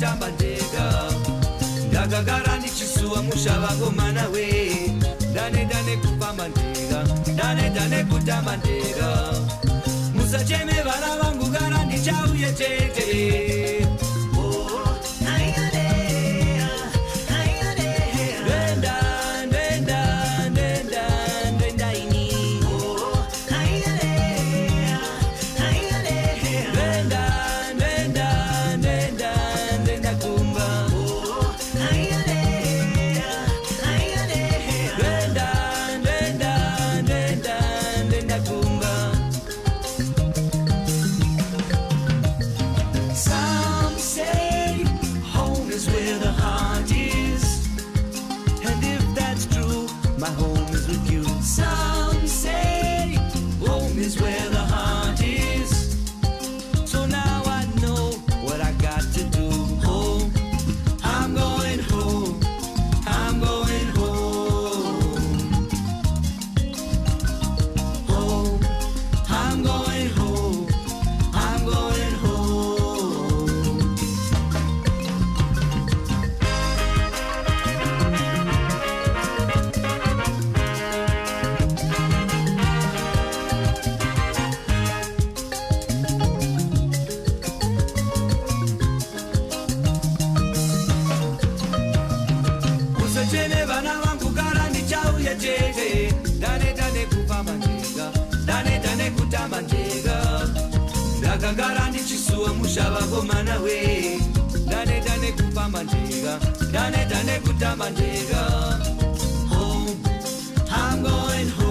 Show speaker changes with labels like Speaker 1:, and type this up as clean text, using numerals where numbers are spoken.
Speaker 1: kutamba ndega ndakagara ndichisuwa mushavagomana we dane kufamba ndega dane kutamba ndega musacheme vana vangu kana ndichauye chete ndakagara ndichisuwa mushavagomana we dane kufamba ndega dane kutamba ndega home I'm going home